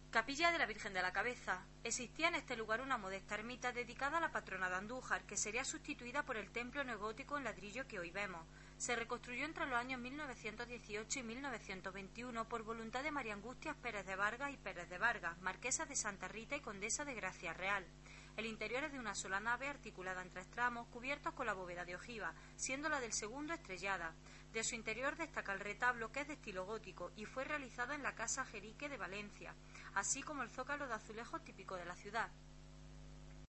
Capilla de la Virgen de la Cabeza. Existía en este lugar una modesta ermita dedicada a la patrona de Andújar, que sería sustituida por el templo neogótico en ladrillo que hoy vemos. Se reconstruyó entre los años 1918 y 1921 por voluntad de María Angustias Pérez de Vargas y Pérez de Vargas, marquesa de Santa Rita y condesa de Gracia Real. El interior es de una sola nave articulada en 3 tramos, cubiertos con la bóveda de ojiva, siendo la del segundo estrellada. De su interior destaca el retablo, que es de estilo gótico y fue realizado en la Casa Jerique de Valencia, así como el zócalo de azulejos típico de la ciudad.